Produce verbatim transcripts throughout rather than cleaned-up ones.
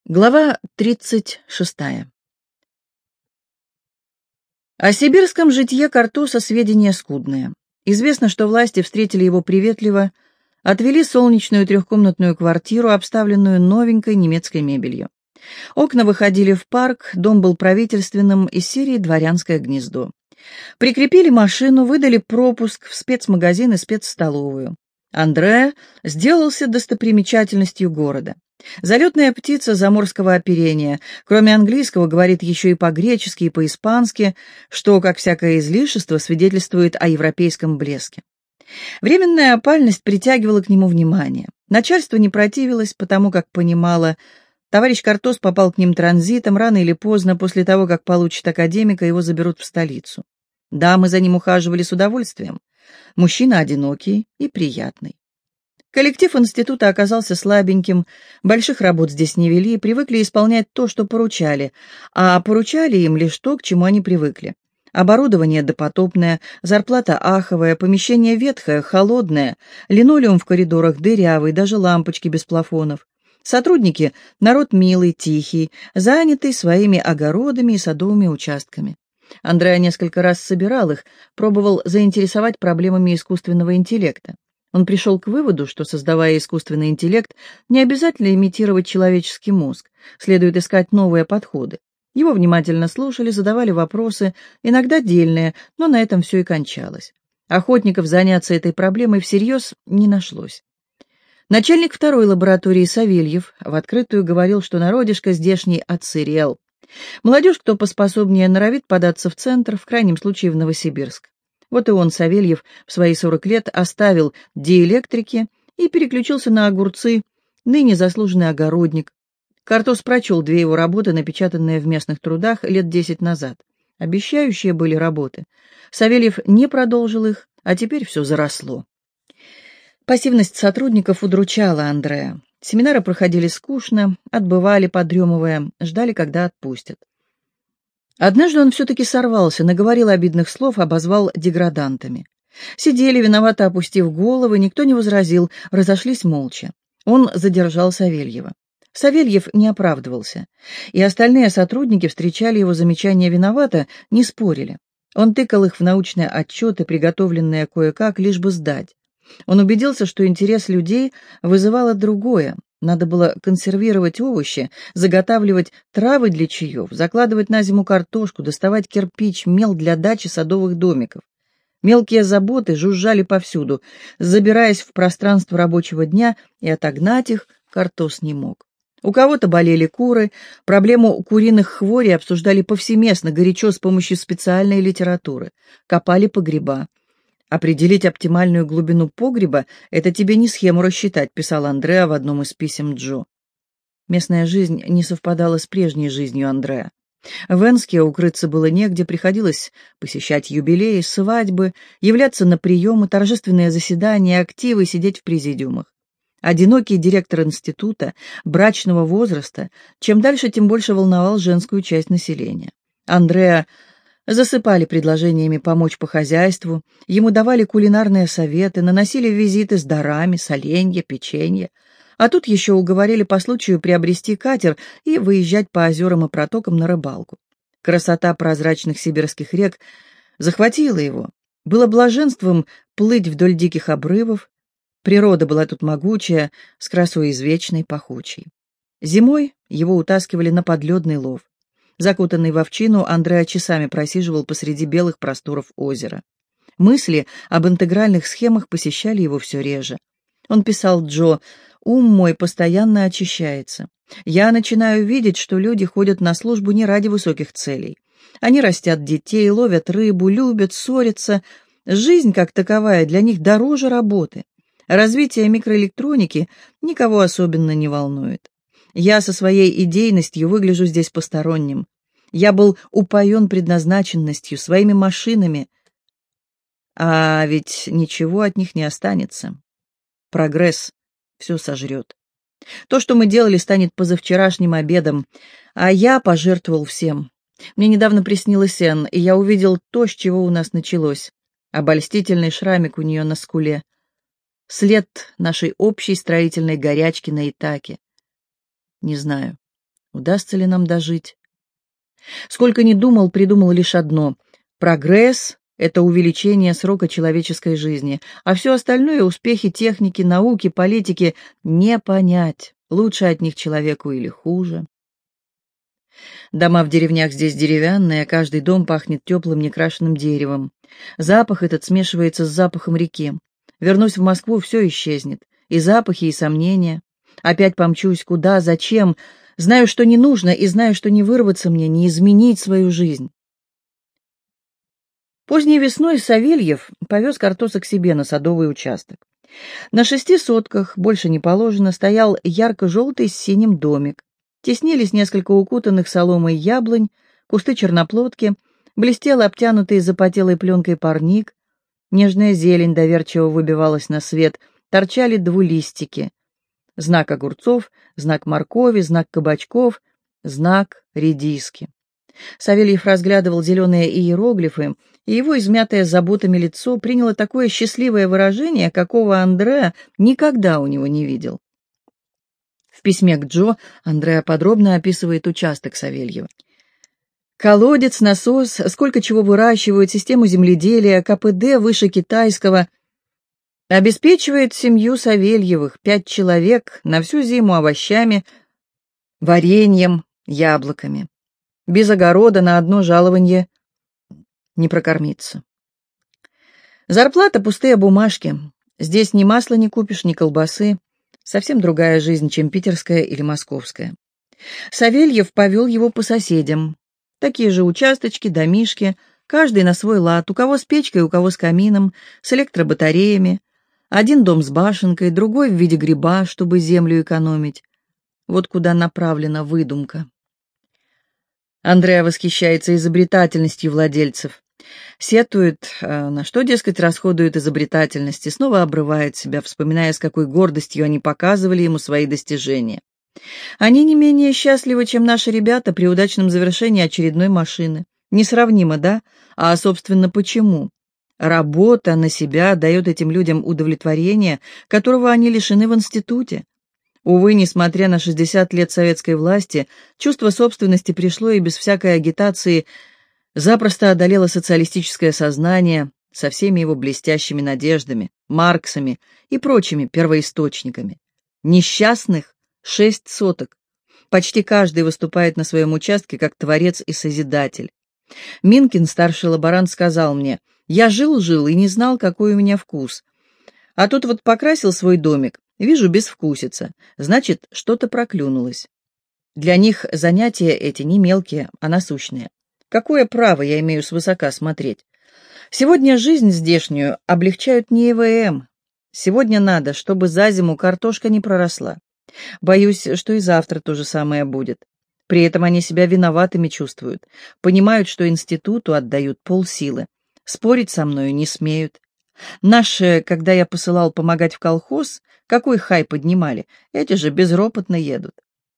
Глава тридцать шестая. О сибирском житье Картоса сведения скудные. Известно, что власти встретили его приветливо, отвели солнечную трехкомнатную квартиру, обставленную новенькой немецкой мебелью. Окна выходили в парк, дом был правительственным, из серии «Дворянское гнездо». Прикрепили машину, выдали пропуск в спецмагазин и спецстоловую. Андреа сделался достопримечательностью города. Залетная птица заморского оперения, кроме английского, говорит еще и по-гречески и по-испански, что, как всякое излишество, свидетельствует о европейском блеске. Временная опальность притягивала к нему внимание. Начальство не противилось, потому как понимало, товарищ Картос попал к ним транзитом, рано или поздно, после того, как получит академика, его заберут в столицу. Дамы за ним ухаживали с удовольствием. Мужчина одинокий и приятный. Коллектив института оказался слабеньким, больших работ здесь не вели, привыкли исполнять то, что поручали, а поручали им лишь то, к чему они привыкли. Оборудование допотопное, зарплата аховая, помещение ветхое, холодное, линолеум в коридорах дырявый, даже лампочки без плафонов. Сотрудники — народ милый, тихий, занятый своими огородами и садовыми участками. Андреа несколько раз собирал их, пробовал заинтересовать проблемами искусственного интеллекта. Он пришел к выводу, что, создавая искусственный интеллект, не обязательно имитировать человеческий мозг, следует искать новые подходы. Его внимательно слушали, задавали вопросы, иногда дельные, но на этом все и кончалось. Охотников заняться этой проблемой всерьез не нашлось. Начальник второй лаборатории Савельев в открытую говорил, что народишко здешний отсырел. Молодежь, кто поспособнее, норовит податься в центр, в крайнем случае в Новосибирск. Вот и он, Савельев, в свои сорок лет оставил диэлектрики и переключился на огурцы, ныне заслуженный огородник. Картос прочел две его работы, напечатанные в местных трудах лет десять назад. Обещающие были работы. Савельев не продолжил их, а теперь все заросло. Пассивность сотрудников удручала Андреа. Семинары проходили скучно, отбывали, подремывая, ждали, когда отпустят. Однажды он все-таки сорвался, наговорил обидных слов, обозвал деградантами. Сидели, виновато опустив головы, никто не возразил, разошлись молча. Он задержал Савельева. Савельев не оправдывался, и остальные сотрудники встречали его замечания виновато, не спорили. Он тыкал их в научные отчеты, приготовленные кое-как, лишь бы сдать. Он убедился, что интерес людей вызывало другое. Надо было консервировать овощи, заготавливать травы для чаев, закладывать на зиму картошку, доставать кирпич, мел для дачи садовых домиков. Мелкие заботы жужжали повсюду, забираясь в пространство рабочего дня, и отогнать их Картос не мог. У кого-то болели куры, проблему куриных хворей обсуждали повсеместно, горячо, с помощью специальной литературы. Копали погреба. «Определить оптимальную глубину погреба — это тебе не схему рассчитать», — писал Андреа в одном из писем Джо. Местная жизнь не совпадала с прежней жизнью Андреа. В Энске укрыться было негде, приходилось посещать юбилеи, свадьбы, являться на приемы, торжественные заседания, активы, сидеть в президиумах. Одинокий директор института, брачного возраста, чем дальше, тем больше волновал женскую часть населения. Андреа засыпали предложениями помочь по хозяйству, ему давали кулинарные советы, наносили визиты с дарами, соленья, печенье. А тут еще уговорили по случаю приобрести катер и выезжать по озерам и протокам на рыбалку. Красота прозрачных сибирских рек захватила его. Было блаженством плыть вдоль диких обрывов. Природа была тут могучая, с красой извечной, пахучей. Зимой его утаскивали на подледный лов. Закутанный в овчину, Андреа часами просиживал посреди белых просторов озера. Мысли об интегральных схемах посещали его все реже. Он писал Джо: «Ум мой постоянно очищается. Я начинаю видеть, что люди ходят на службу не ради высоких целей. Они растят детей, ловят рыбу, любят, ссорятся. Жизнь, как таковая, для них дороже работы. Развитие микроэлектроники никого особенно не волнует. Я со своей идейностью выгляжу здесь посторонним. Я был упоен предназначенностью, своими машинами. А ведь ничего от них не останется. Прогресс все сожрет. То, что мы делали, станет позавчерашним обедом, а я пожертвовал всем. Мне недавно приснилась Энн, и я увидел то, с чего у нас началось. Обольстительный шрамик у нее на скуле. След нашей общей строительной горячки на Итаке. Не знаю, Удастся ли нам дожить? Сколько ни думал, придумал лишь одно. Прогресс — это увеличение срока человеческой жизни, а все остальное — успехи техники, науки, политики — не понять, лучше от них человеку или хуже. Дома в деревнях здесь деревянные, а каждый дом пахнет теплым некрашенным деревом. Запах этот смешивается с запахом реки. Вернусь в Москву, все исчезнет. И запахи, и сомнения. Опять помчусь куда, зачем? Знаю, что не нужно, и знаю, что не вырваться мне, не изменить свою жизнь. Поздней весной Савельев повез Картоса к себе на садовый участок. На шести сотках, больше не положено, стоял ярко-желтый с синим домик. Теснились несколько укутанных соломой яблонь, кусты черноплодки, блестел обтянутый запотелой пленкой парник, нежная зелень доверчиво выбивалась на свет, торчали двулистики. Знак огурцов, знак моркови, знак кабачков, знак редиски. Савельев разглядывал зеленые иероглифы, и его измятое заботами лицо приняло такое счастливое выражение, какого Андреа никогда у него не видел. В письме к Джо Андреа подробно описывает участок Савельева. Колодец, насос, сколько чего выращивают, систему земледелия, ка пэ дэ выше китайского. Обеспечивает семью Савельевых, пять человек, на всю зиму овощами, вареньем, яблоками. Без огорода на одно жалованье не прокормиться. Зарплата — пустые бумажки. Здесь ни масла не купишь, ни колбасы. Совсем другая жизнь, чем питерская или московская. Савельев повел его по соседям. Такие же участочки, домишки, каждый на свой лад, у кого с печкой, у кого с камином, с электробатареями. Один дом с башенкой, другой в виде гриба, чтобы землю экономить. Вот куда направлена выдумка. Андреа восхищается изобретательностью владельцев. Сетует, на что, дескать, расходует изобретательность, и снова обрывает себя, вспоминая, с какой гордостью они показывали ему свои достижения. Они не менее счастливы, чем наши ребята при удачном завершении очередной машины. Несравнимо, да? А, собственно, почему? Работа на себя дает этим людям удовлетворение, которого они лишены в институте. Увы, несмотря на шестьдесят лет советской власти, чувство собственности пришло и без всякой агитации запросто одолело социалистическое сознание со всеми его блестящими надеждами, Марксами и прочими первоисточниками. Несчастных шесть соток. Почти каждый выступает на своем участке как творец и созидатель. Минкин, старший лаборант, сказал мне: «Я жил-жил и не знал, какой у меня вкус. А тут вот покрасил свой домик, вижу, безвкусица, значит, что-то проклюнулось». Для них занятия эти не мелкие, а насущные. Какое право я имею свысока смотреть? Сегодня жизнь здешнюю облегчают не и вэ эм. Сегодня надо, чтобы за зиму картошка не проросла. Боюсь, что и завтра то же самое будет. При этом они себя виноватыми чувствуют, понимают, что институту отдают полсилы. Спорить со мною не смеют. Наши, когда я посылал помогать в колхоз, какой хай поднимали, эти же безропотно едут.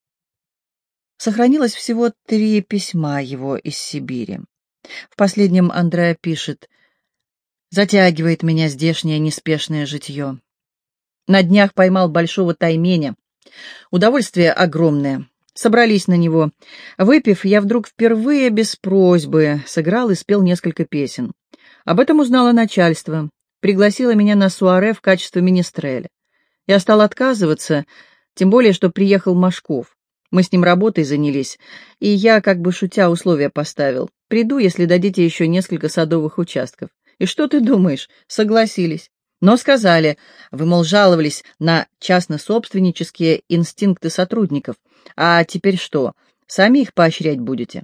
Сохранилось всего три письма его из Сибири. В последнем Андреа пишет: «Затягивает меня здешнее неспешное житье. На днях поймал большого тайменя. Удовольствие огромное. Собрались на него. Выпив, я вдруг впервые без просьбы сыграл и спел несколько песен. Об этом узнало начальство. Пригласило меня на суаре в качестве министреля. Я стал отказываться, тем более, что приехал Машков. Мы с ним работой занялись, и я, как бы шутя, условия поставил. Приду, если дадите еще несколько садовых участков. И что ты думаешь? Согласились. Но сказали, вы, мол, жаловались на частно-собственнические инстинкты сотрудников. А теперь что, сами их поощрять будете?»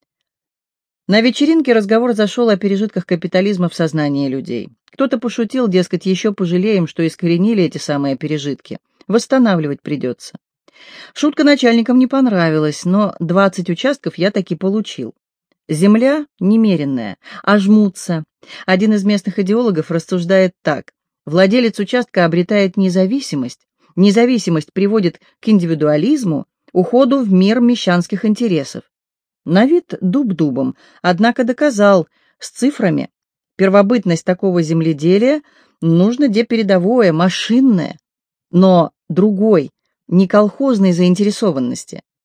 На вечеринке разговор зашел о пережитках капитализма в сознании людей. Кто-то пошутил, дескать, еще пожалеем, что искоренили эти самые пережитки. Восстанавливать придется. Шутка начальникам не понравилась, но двадцать участков я таки получил. Земля немеренная, а жмутся. Один из местных идеологов рассуждает так: владелец участка обретает независимость, независимость приводит к индивидуализму, уходу в мир мещанских интересов. На вид дуб дубом, однако доказал, с цифрами, первобытность такого земледелия нужно где передовое, машинное, но другой, не колхозной заинтересованности.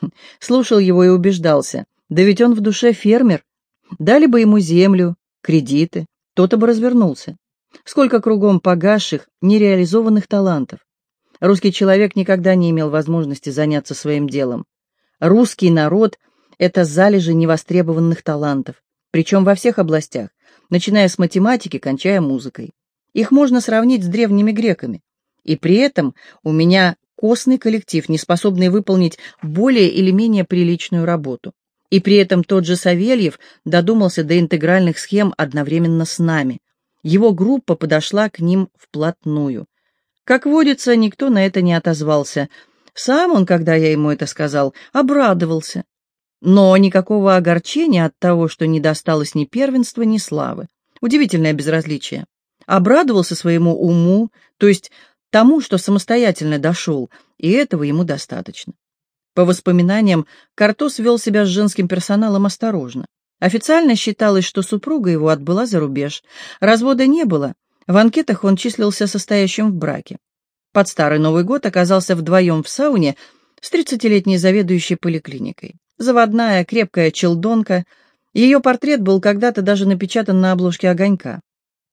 Слушал его и убеждался, да ведь он в душе фермер. Дали бы ему землю, кредиты, тот бы развернулся. Сколько кругом погасших, нереализованных талантов. Русский человек никогда не имел возможности заняться своим делом. Русский народ — это залежи невостребованных талантов, причем во всех областях, начиная с математики, кончая музыкой. Их можно сравнить с древними греками. И при этом у меня костный коллектив, не способный выполнить более или менее приличную работу. И при этом тот же Савельев додумался до интегральных схем одновременно с нами. Его группа подошла к ним вплотную. Как водится, никто на это не отозвался. Сам он, когда я ему это сказал, обрадовался. Но никакого огорчения от того, что не досталось ни первенства, ни славы. Удивительное безразличие. Обрадовался своему уму, то есть тому, что самостоятельно дошел, и этого ему достаточно. По воспоминаниям, Картос вел себя с женским персоналом осторожно. Официально считалось, что супруга его отбыла за рубеж. Развода не было. В анкетах он числился состоящим в браке. Под Старый Новый год оказался вдвоем в сауне с тридцатилетней заведующей поликлиникой. Заводная, крепкая челдонка. Ее портрет был когда-то даже напечатан на обложке «Огонька».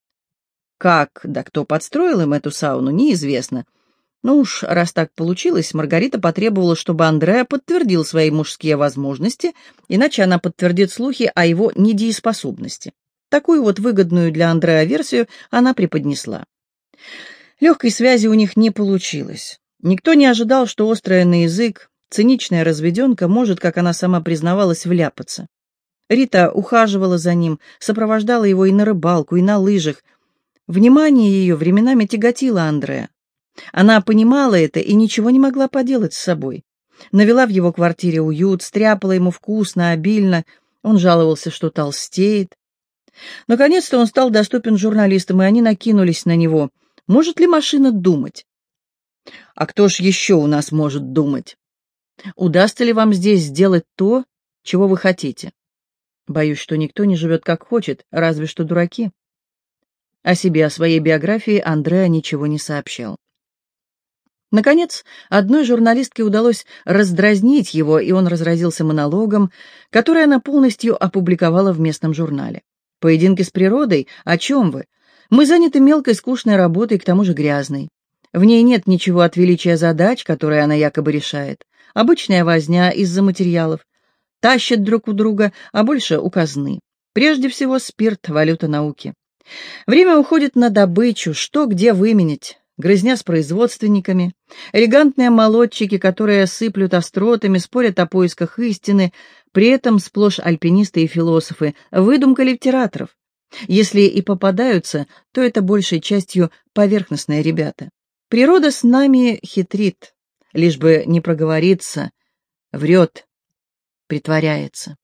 Как, да кто подстроил им эту сауну, неизвестно. Ну уж, раз так получилось, Маргарита потребовала, чтобы Андреа подтвердил свои мужские возможности, иначе она подтвердит слухи о его недееспособности. Такую вот выгодную для Андреа версию она преподнесла. Легкой связи у них не получилось. Никто не ожидал, что острая на язык, циничная разведенка может, как она сама признавалась, вляпаться. Рита ухаживала за ним, сопровождала его и на рыбалку, и на лыжах. Внимание ее временами тяготило Андреа. Она понимала это и ничего не могла поделать с собой. Навела в его квартире уют, стряпала ему вкусно, обильно. Он жаловался, что толстеет. Наконец-то он стал доступен журналистам, и они накинулись на него. Может ли машина думать? А кто ж еще у нас может думать? Удастся ли вам здесь сделать то, чего вы хотите? Боюсь, что никто не живет как хочет, разве что дураки. О себе, о своей биографии Андреа ничего не сообщал. Наконец, одной журналистке удалось раздразнить его, и он разразился монологом, который она полностью опубликовала в местном журнале. «Поединки с природой? О чем вы? Мы заняты мелкой скучной работой, к тому же грязной. В ней нет ничего от величия задач, которые она якобы решает. Обычная возня из-за материалов. Тащат друг у друга, а больше у казны. Прежде всего спирт, валюта науки. Время уходит на добычу, что где выменять». Грызня с производственниками, элегантные молодчики, которые сыплют остротами, спорят о поисках истины, при этом сплошь альпинисты и философы, выдумка литераторов. Если и попадаются, то это большей частью поверхностные ребята. Природа с нами хитрит, лишь бы не проговориться, врет, притворяется.